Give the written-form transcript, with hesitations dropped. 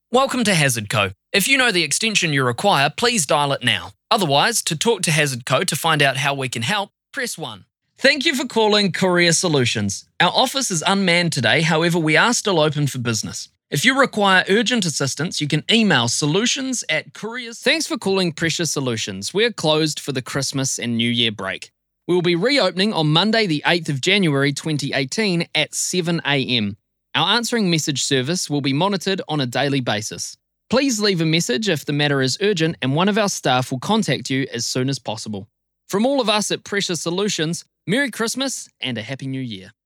Welcome to Hazard Co. If you know the extension you require, please dial it now. Otherwise, to talk to Hazard Co to find out how we can help, press 1. Thank you for calling Courier Solutions. Our office is unmanned today, however we are still open for business. If you require urgent assistance, you can email solutions@couriers. Thanks for calling Precious Solutions. We're closed for the Christmas and New Year break. We will be reopening on Monday the 8th of January 2018 at 7 a.m. Our answering message service will be monitored on a daily basis. Please leave a message if the matter is urgent and one of our staff will contact you as soon as possible. From all of us at Precious Solutions, Merry Christmas and a Happy New Year.